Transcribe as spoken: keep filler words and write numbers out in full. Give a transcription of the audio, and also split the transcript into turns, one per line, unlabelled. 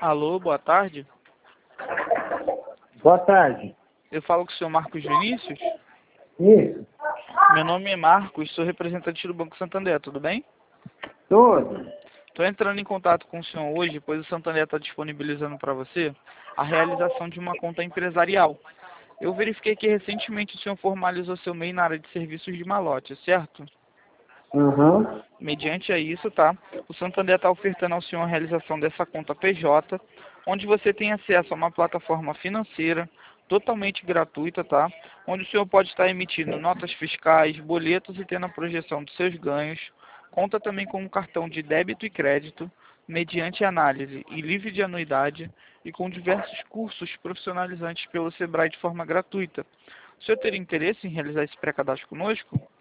Alô, boa tarde.
Boa tarde.
Eu falo com o senhor Marcos Vinícius.
Isso,
Meu nome é Marcos, sou representante do Banco Santander, tudo bem?
tudo.
Estou entrando em contato com o senhor hoje, pois o Santander está disponibilizando para você a realização de uma conta empresarial. Eu verifiquei que recentemente o senhor formalizou seu M E I na área de serviços de malote, certo?
Uhum.
Mediante a isso, tá? O Santander está ofertando ao senhor a realização dessa conta P J, onde você tem acesso a uma plataforma financeira totalmente gratuita, tá? Onde o senhor pode estar emitindo notas fiscais, boletos e tendo a projeção dos seus ganhos. Conta também com um cartão de débito e crédito, mediante análise e livre de anuidade e com diversos cursos profissionalizantes pelo Sebrae de forma gratuita. O senhor teria interesse em realizar esse pré-cadastro conosco?